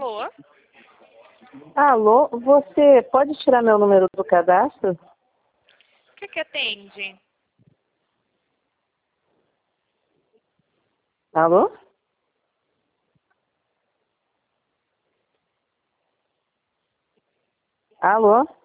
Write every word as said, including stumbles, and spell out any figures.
Alô? Alô, você pode tirar meu número do cadastro? O que que atende? Alô? Alô?